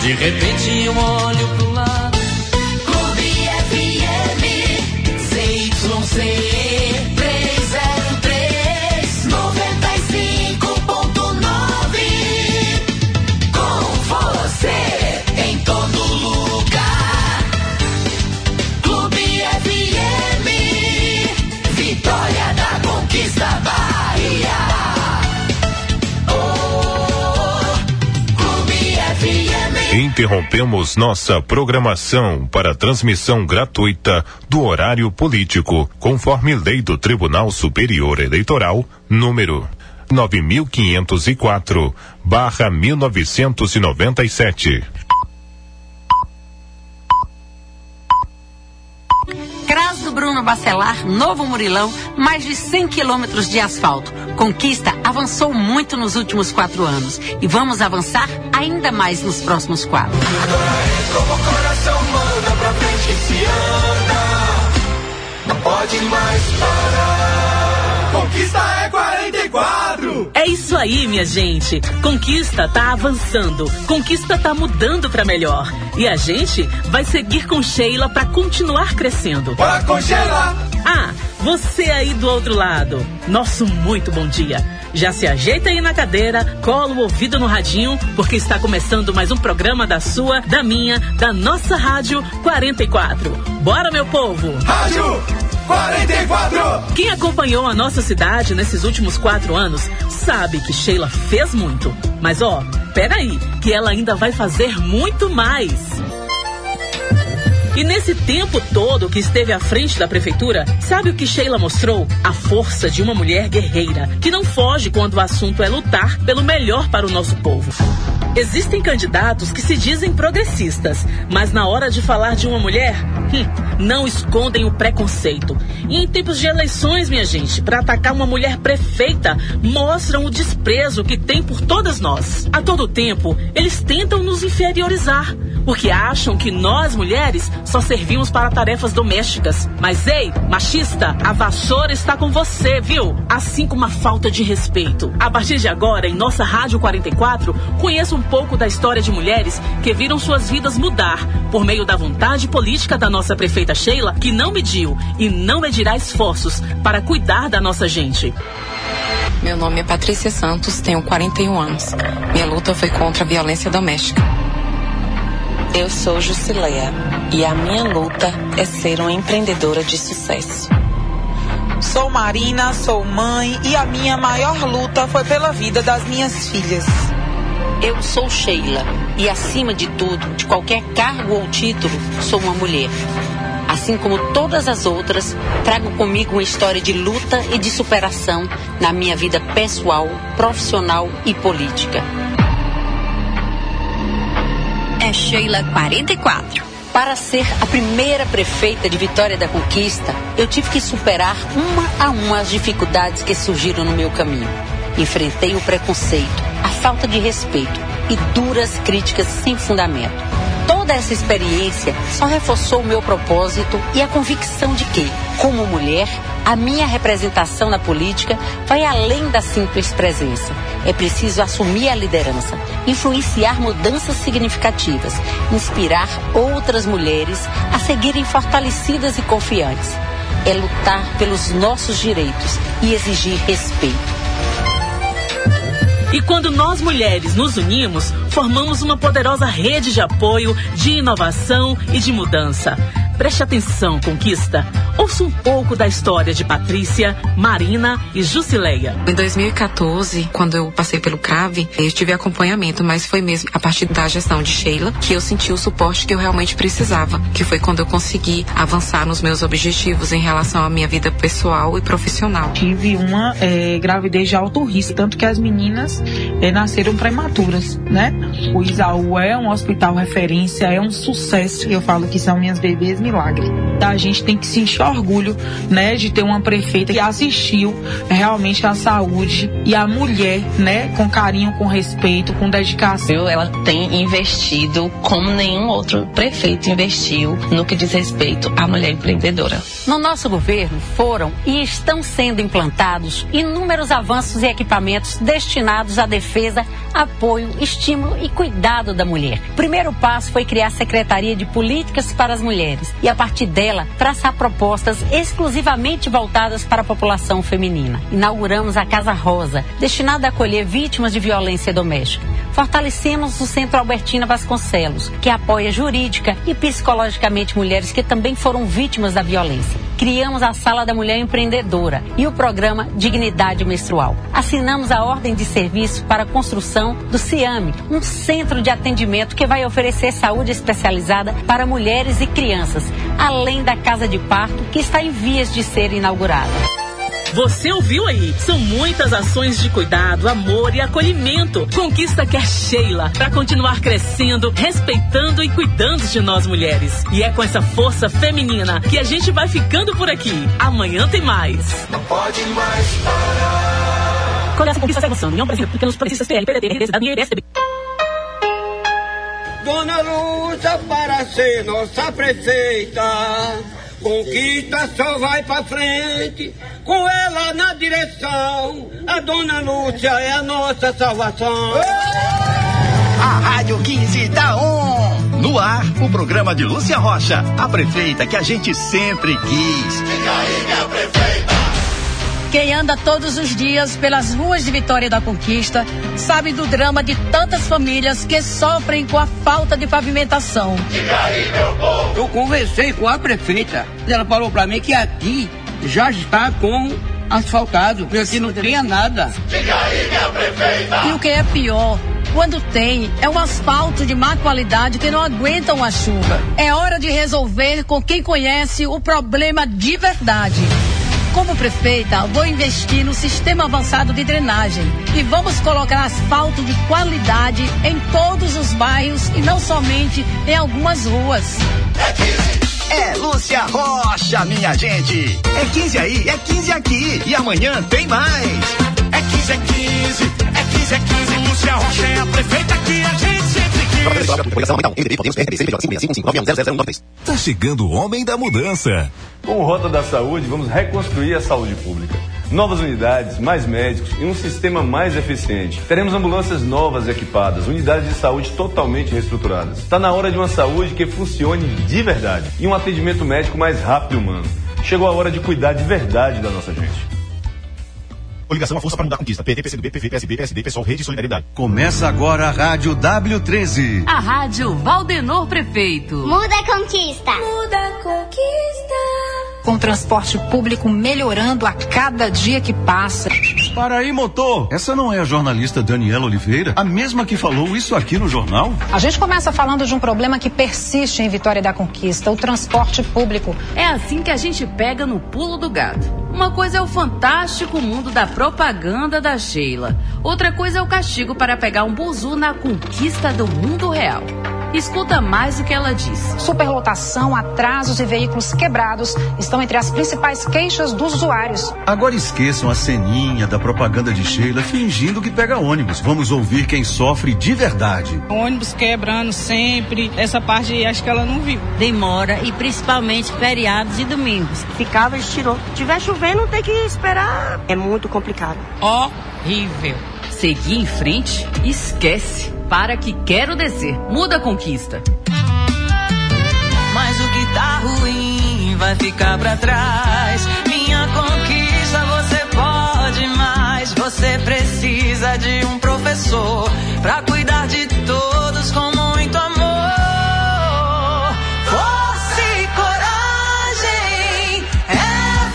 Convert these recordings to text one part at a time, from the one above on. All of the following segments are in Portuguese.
De repente eu olho pro lado. Clube FM ZYC 303 95.9. Com você em todo lugar. Clube FM, vitória da conquista Bahia. Interrompemos nossa programação para transmissão gratuita do horário político, conforme lei do Tribunal Superior Eleitoral, número 9504/1997. CRAS do Bruno Bacelar, Novo Murilão, mais de 100 quilômetros de asfalto. Conquista avançou muito nos últimos 4 anos e vamos avançar ainda mais nos próximos 4. Agora é como o coração manda, pra frente se anda, não pode mais parar. Conquista é 44. É isso aí, minha gente. Conquista tá avançando. Conquista tá mudando pra melhor. E a gente vai seguir com Sheila pra continuar crescendo. Bora com Sheila! Ah, você aí do outro lado. Nosso muito bom dia. Já se ajeita aí na cadeira, cola o ouvido no radinho, porque está começando mais um programa da sua, da minha, da nossa Rádio 44. Bora, meu povo! Rádio 44! Quem acompanhou a nossa cidade nesses últimos 4 anos sabe que Sheila fez muito. Mas ó, peraí, que ela ainda vai fazer muito mais. E nesse tempo todo que esteve à frente da prefeitura, sabe o que Sheila mostrou? A força de uma mulher guerreira, que não foge quando o assunto é lutar pelo melhor para o nosso povo. Existem candidatos que se dizem progressistas, mas na hora de falar de uma mulher, não escondem o preconceito. E em tempos de eleições, minha gente, para atacar uma mulher prefeita, mostram o desprezo que tem por todas nós. A todo tempo, eles tentam nos inferiorizar, porque acham que nós, mulheres, só servimos para tarefas domésticas. Mas ei, machista, a vassoura está com você, viu? Assim como a falta de respeito. A partir de agora, em nossa Rádio 44, conheça um pouco da história de mulheres que viram suas vidas mudar por meio da vontade política da nossa prefeita Sheila, que não mediu e não medirá esforços para cuidar da nossa gente. Meu nome é Patrícia Santos, tenho 41 anos. Minha luta foi contra a violência doméstica. Eu sou Jusileia e a minha luta é ser uma empreendedora de sucesso. Sou Marina, sou mãe e a minha maior luta foi pela vida das minhas filhas. Eu sou Sheila e, acima de tudo, de qualquer cargo ou título, sou uma mulher. Assim como todas as outras, trago comigo uma história de luta e de superação na minha vida pessoal, profissional e política. É Sheila 44. Para ser a primeira prefeita de Vitória da Conquista, eu tive que superar uma a uma as dificuldades que surgiram no meu caminho. Enfrentei o preconceito, a falta de respeito e duras críticas sem fundamento. Toda essa experiência só reforçou o meu propósito e a convicção de que, como mulher, a minha representação na política vai além da simples presença. É preciso assumir a liderança, influenciar mudanças significativas, inspirar outras mulheres a seguirem fortalecidas e confiantes. É lutar pelos nossos direitos e exigir respeito. E quando nós mulheres nos unimos, formamos uma poderosa rede de apoio, de inovação e de mudança. Preste atenção, Conquista. Ouça um pouco da história de Patrícia, Marina e Jusileia. Em 2014, quando eu passei pelo CRAV, eu tive acompanhamento, mas foi mesmo a partir da gestão de Sheila que eu senti o suporte que eu realmente precisava, que foi quando eu consegui avançar nos meus objetivos em relação à minha vida pessoal e profissional. Tive uma gravidez de alto risco, tanto que as meninas nasceram prematuras, né? O Isaú é um hospital referência, é um sucesso. Eu falo que são minhas bebês milagre. A gente tem que sentir orgulho, né, de ter uma prefeita que assistiu realmente à saúde e à mulher, né, com carinho, com respeito, com dedicação. Ela tem investido como nenhum outro prefeito investiu no que diz respeito à mulher empreendedora. No nosso governo foram e estão sendo implantados inúmeros avanços e equipamentos destinados à defesa apoio, estímulo e cuidado da mulher. O primeiro passo foi criar a Secretaria de Políticas para as Mulheres e, a partir dela, traçar propostas exclusivamente voltadas para a população feminina. Inauguramos a Casa Rosa, destinada a acolher vítimas de violência doméstica. Fortalecemos o Centro Albertina Vasconcelos, que apoia jurídica e psicologicamente mulheres que também foram vítimas da violência. Criamos a Sala da Mulher Empreendedora e o programa Dignidade Menstrual. Assinamos a ordem de serviço para a construção do CIAME, um centro de atendimento que vai oferecer saúde especializada para mulheres e crianças, além da casa de parto que está em vias de ser inaugurada. Você ouviu aí? São muitas ações de cuidado, amor e acolhimento. Conquista quer Sheila para continuar crescendo, respeitando e cuidando de nós mulheres. E é com essa força feminina que a gente vai ficando por aqui. Amanhã tem mais. Não pode mais parar. Com essa conquista segue avançando. União Brasil, porque nos progressistas PL, PDT, RD, Cidadania e PSDB. Dona Lúcia para ser nossa prefeita. Conquista só vai pra frente, com ela na direção. A Dona Lúcia é a nossa salvação. A Rádio 15 tá on. No ar, o programa de Lúcia Rocha, a prefeita que a gente sempre quis. Fica aí, minha prefeita. Quem anda todos os dias pelas ruas de Vitória da Conquista sabe do drama de tantas famílias que sofrem com a falta de pavimentação. Fica aí, meu povo. Eu conversei com a prefeita. Ela falou pra mim que aqui já está com asfaltado, porque aqui não tinha nada. Fica aí, minha prefeita. E o que é pior, quando tem, é um asfalto de má qualidade que não aguenta uma chuva. É hora de resolver com quem conhece o problema de verdade. Como prefeita, vou investir no sistema avançado de drenagem e vamos colocar asfalto de qualidade em todos os bairros e não somente em algumas ruas. É Lúcia Rocha, minha gente. É 15 aí, é 15 aqui. E amanhã tem mais. É 15, é 15. É 15, é 15. Lúcia Rocha é a prefeita que a gente sempre quis. Tá chegando o Homem da Mudança. Com o Rota da Saúde, vamos reconstruir a saúde pública. Novas unidades, mais médicos e um sistema mais eficiente. Teremos ambulâncias novas e equipadas, unidades de saúde totalmente reestruturadas. Está na hora de uma saúde que funcione de verdade e um atendimento médico mais rápido e humano. Chegou a hora de cuidar de verdade da nossa gente. Coligação A Força para Mudar a Conquista. PT, PCdoB, PV, PSB, PSD, PSOL, Rede e Solidariedade. Começa agora a Rádio W13. A Rádio Valdenor Prefeito. Muda a conquista. Muda a conquista. Com o transporte público melhorando a cada dia que passa. Para aí, motor. Essa não é a jornalista Daniela Oliveira? A mesma que falou isso aqui no jornal? A gente começa falando de um problema que persiste em Vitória da Conquista, o transporte público. É assim que a gente pega no pulo do gato. Uma coisa é o fantástico mundo da propaganda da Sheila. Outra coisa é o castigo para pegar um buzu na conquista do mundo real. Escuta mais o que ela diz. Superlotação, atrasos e veículos quebrados estão entre as principais queixas dos usuários. Agora esqueçam a ceninha da propaganda de Sheila fingindo que pega ônibus. Vamos ouvir quem sofre de verdade. O ônibus quebrando sempre. Essa parte acho que ela não viu. Demora e principalmente feriados e domingos. Ficava, estirou. Se tiver chovendo, tem que esperar. É muito complicado. Horrível. Seguir em frente? Esquece. Para que quero descer. Muda a conquista. Mas o que tá ruim vai ficar pra trás. Minha conquista você pode mais. Você precisa de um professor pra cuidar de todos com muito amor. Força e coragem é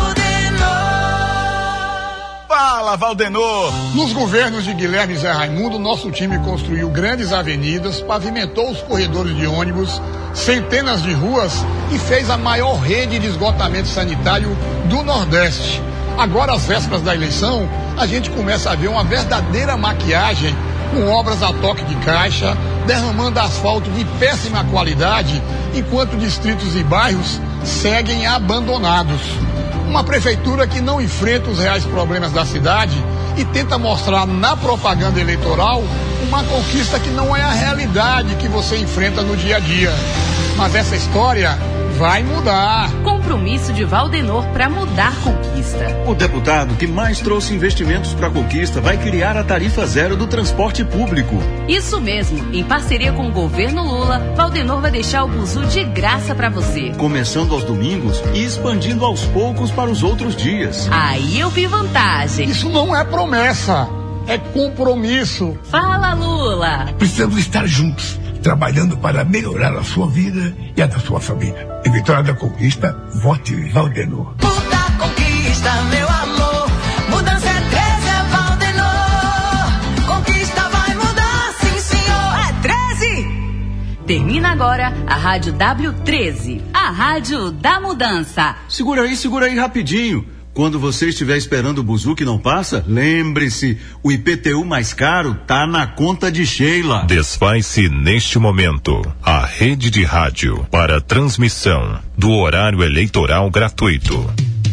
Valdenor. Fala, Valdenor! Nos governos de Guilherme Zé Raimundo, nosso time construiu grandes avenidas, pavimentou os corredores de ônibus, centenas de ruas e fez a maior rede de esgotamento sanitário do Nordeste. Agora, às vésperas da eleição, a gente começa a ver uma verdadeira maquiagem com obras a toque de caixa, derramando asfalto de péssima qualidade, enquanto distritos e bairros seguem abandonados. Uma prefeitura que não enfrenta os reais problemas da cidade e tenta mostrar na propaganda eleitoral uma conquista que não é a realidade que você enfrenta no dia a dia. Mas essa história vai mudar. Compromisso de Valdenor para mudar Conquista. O deputado que mais trouxe investimentos para Conquista vai criar a tarifa zero do transporte público. Isso mesmo. Em parceria com o governo Lula, Valdenor vai deixar o buzu de graça para você. Começando aos domingos e expandindo aos poucos para os outros dias. Aí eu vi vantagem. Isso não é promessa, é compromisso. Fala, Lula. Precisamos estar juntos, trabalhando para melhorar a sua vida e a da sua família. Em Vitória da Conquista, vote Valdenor. Muda a Conquista, meu amor. Mudança é 13, é Valdenor. Conquista vai mudar, sim senhor, é 13. Termina agora a Rádio W13, a Rádio da Mudança. Segura aí rapidinho. Quando você estiver esperando o buzu que não passa, lembre-se, o IPTU mais caro tá na conta de Sheila. Desfaz-se neste momento a rede de rádio para transmissão do horário eleitoral gratuito.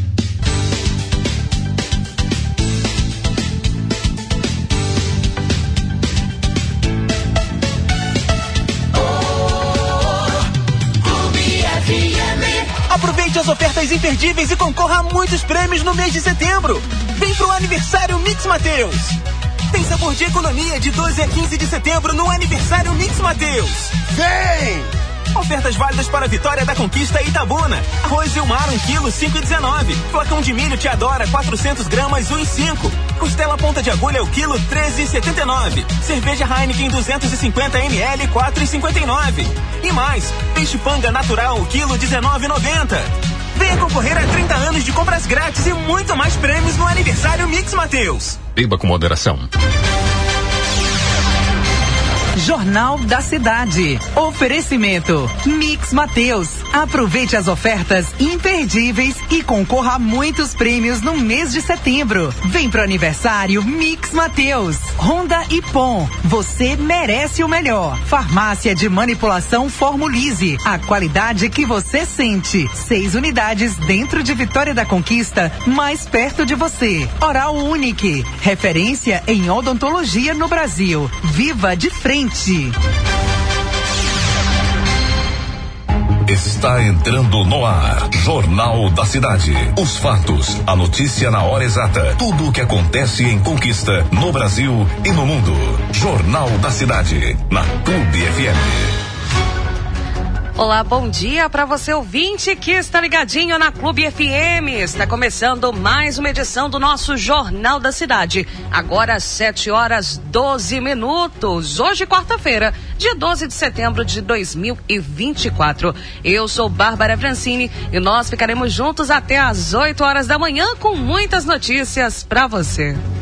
Aproveite as ofertas imperdíveis e concorra a muitos prêmios no mês de setembro. Vem pro aniversário Mix Mateus. Tem sabor de economia de 12 a 15 de setembro no aniversário Mix Mateus. Vem! Ofertas válidas para Vitória da Conquista e Itabuna. Arroz Vilmar 1 kg 5,19. Flacão de milho Te Adora 400 gramas 1,5. Costela ponta de agulha o quilo 13,79. Cerveja Heineken 250 ml 4,59. E mais, peixe panga natural o quilo 19,90. Venha concorrer a 30 anos de compras grátis e muito mais prêmios no aniversário Mix Mateus. Beba com moderação. Jornal da Cidade. Oferecimento Mix Mateus. Aproveite as ofertas imperdíveis e concorra a muitos prêmios no mês de setembro. Vem pro aniversário Mix Mateus. Honda e Pom. Você merece o melhor. Farmácia de manipulação Formulize. A qualidade que você sente. 6 unidades dentro de Vitória da Conquista, mais perto de você. Oral Unique. Referência em odontologia no Brasil. Viva de frente. Está entrando no ar, Jornal da Cidade. Os fatos, a notícia na hora exata, tudo o que acontece em Conquista, no Brasil e no mundo. Jornal da Cidade, na Clube FM. Olá, bom dia para você ouvinte que está ligadinho na Clube FM. Está começando mais uma edição do nosso Jornal da Cidade. Agora às 7h12. Hoje, quarta-feira, dia 12 de setembro de 2024. Eu sou Bárbara Francini e nós ficaremos juntos até às 8 horas da manhã com muitas notícias para você.